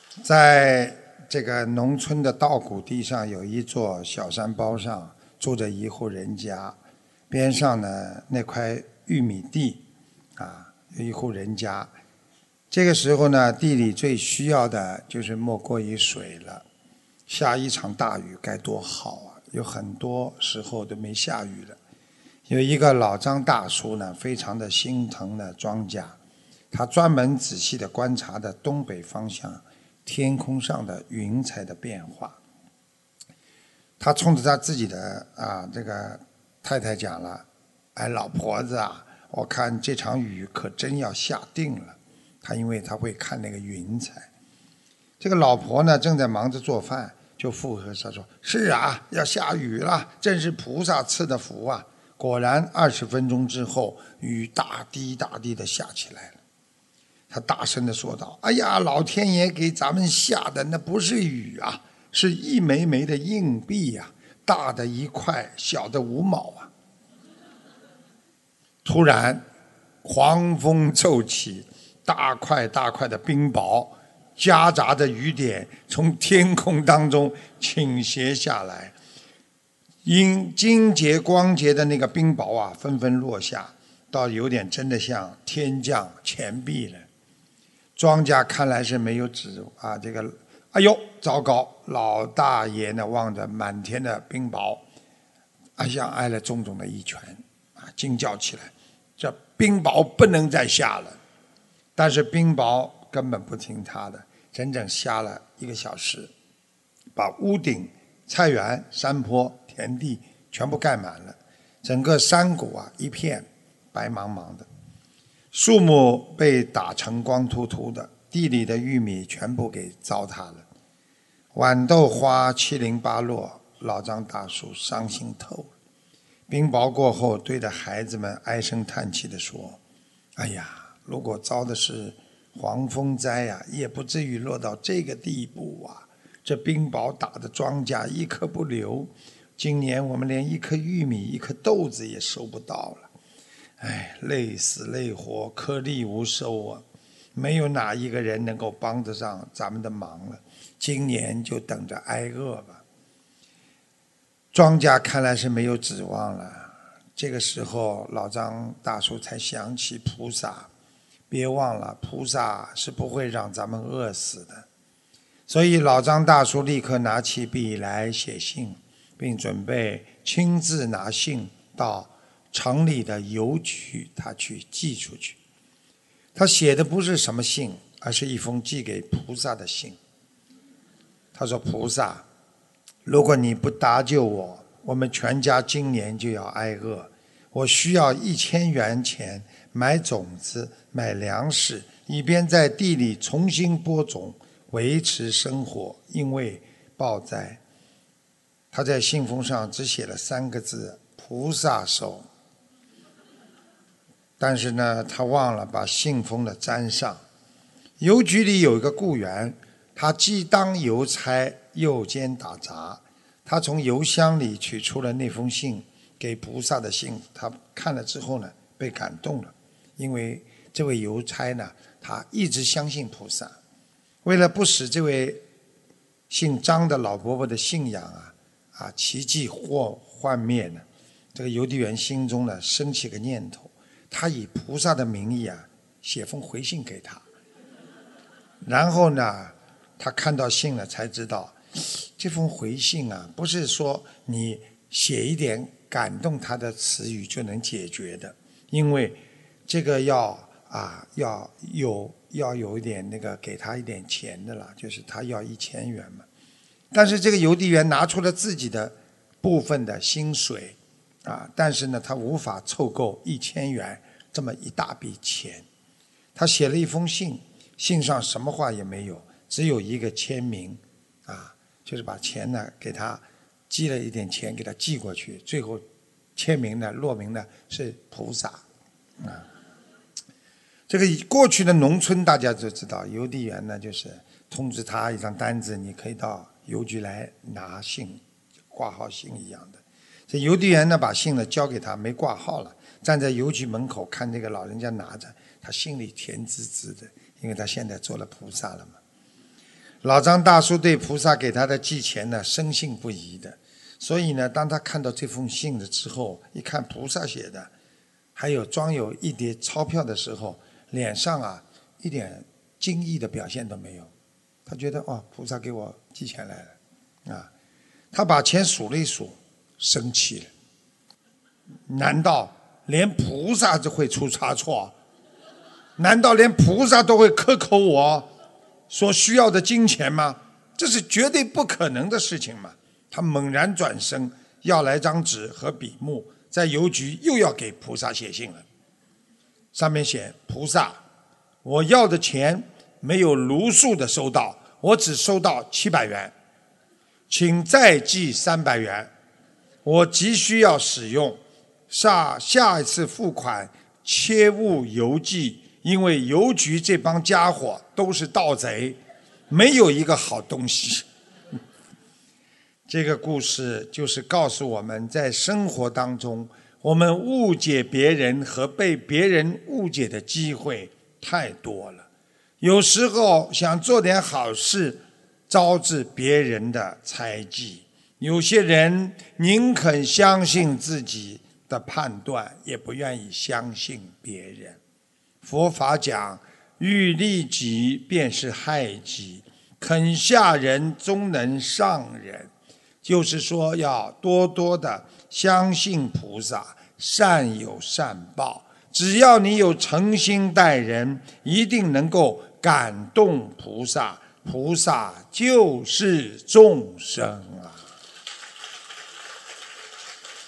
在这个农村的稻谷地上，有一座小山包上住着一户人家，边上呢那块玉米地，有一户人家。这个时候呢，地里最需要的就是莫过于水了。下一场大雨该多好啊！有很多时候都没下雨了。有一个老张大叔呢，非常的心疼的庄稼，他专门仔细的观察的东北方向天空上的云彩的变化。他冲着他自己的这个太太讲了：“哎，老婆子啊，我看这场雨可真要下定了。”因为他会看那个云彩。这个老婆呢正在忙着做饭，就附和他说：“是啊，要下雨了，真是菩萨赐的福啊！”果然20分钟之后，雨大滴大滴的下起来了。他大声地说道：“哎呀，老天爷给咱们下的那不是雨啊，是一枚枚的硬币啊，大的1块，小的5毛啊！”突然，狂风骤起，大块大块的冰雹夹杂着雨点从天空当中倾斜下来，因晶洁光洁的那个冰雹啊纷纷落下，倒有点真的像天降钱币了。庄稼看来是没有指哎呦糟糕，老大爷呢望着满天的冰雹，像挨了重重的一拳，惊叫起来：“这冰雹不能再下了！”但是冰雹根本不听他的，整整下了1个小时，把屋顶、菜园、山坡、田地全部盖满了，整个山谷一片白茫茫的，树木被打成光秃秃的，地里的玉米全部给糟蹋了，豌豆花七零八落，老张大叔伤心透了。冰雹过后，对着孩子们唉声叹气地说：“哎呀，如果遭的是黄风灾呀，也不至于落到这个地步啊！这冰雹打的庄稼一颗不留，今年我们连1颗玉米、1颗豆子也收不到了。哎，累死累活，颗粒无收啊！没有哪一个人能够帮得上咱们的忙了。今年就等着挨饿吧。”庄稼看来是没有指望了。这个时候，老张大叔才想起菩萨，别忘了，菩萨是不会让咱们饿死的。所以老张大叔立刻拿起笔来写信，并准备亲自拿信到城里的邮局他去寄出去。他写的不是什么信，而是一封寄给菩萨的信。他说：“菩萨，如果你不搭救我，我们全家今年就要挨饿。我需要1000元钱买种子、买粮食，以便在地里重新播种，维持生活。因为暴灾。”他在信封上只写了3个字：“菩萨手。”但是呢，他忘了把信封的粘上。邮局里有一个雇员，他既当邮差又兼打杂。他从邮箱里取出了那封信，给菩萨的信。他看了之后呢，被感动了，因为这位邮差呢，他一直相信菩萨。为了不使这位姓张的老伯伯的信仰奇迹或幻灭呢，这个邮递员心中呢升起个念头，他以菩萨的名义写封回信给他。然后呢，他看到信了才知道，这封回信不是说你写一点感动他的词语就能解决的，因为这个要有一点给他一点钱的了，就是他要1000元嘛。但是这个邮递员拿出了自己的部分的薪水但是呢，他无法凑够1000元这么一大笔钱。他写了一封信，信上什么话也没有，只有一个签名就是把钱呢给他寄了一点钱给他寄过去，最后签名呢落名呢是菩萨这个过去的农村大家都知道，邮递员呢就是通知他一张单子，你可以到邮局来拿信，挂号信一样的。这邮递员呢把信呢交给他，没挂号了，站在邮局门口看这个老人家拿着，他心里甜滋滋的，因为他现在做了菩萨了嘛。 老张大叔对菩萨给他的寄钱呢深信不疑的，所以呢，当他看到这封信了之后，一看菩萨写的，还有装有一叠钞票的时候，脸上啊一点惊异的表现都没有。他觉得菩萨给我寄钱来了啊！他把钱数了一数，生气了。难道连菩萨都会出差错？难道连菩萨都会克扣我所需要的金钱吗？这是绝对不可能的事情嘛！他猛然转身，要来张纸和笔墨，在邮局又要给菩萨写信了。上面写：菩萨，我要的钱没有如数的收到，我只收到700元，请再寄300元，我急需要使用，下一次付款切勿邮寄，因为邮局这帮家伙都是盗贼，没有一个好东西。这个故事就是告诉我们，在生活当中，我们误解别人和被别人误解的机会太多了。有时候想做点好事，招致别人的猜忌。有些人宁肯相信自己的判断，也不愿意相信别人。佛法讲，欲利己便是害己，肯下人终能上人。就是说要多多的相信菩萨，善有善报。只要你有诚心待人，一定能够感动菩萨，菩萨就是众生啊。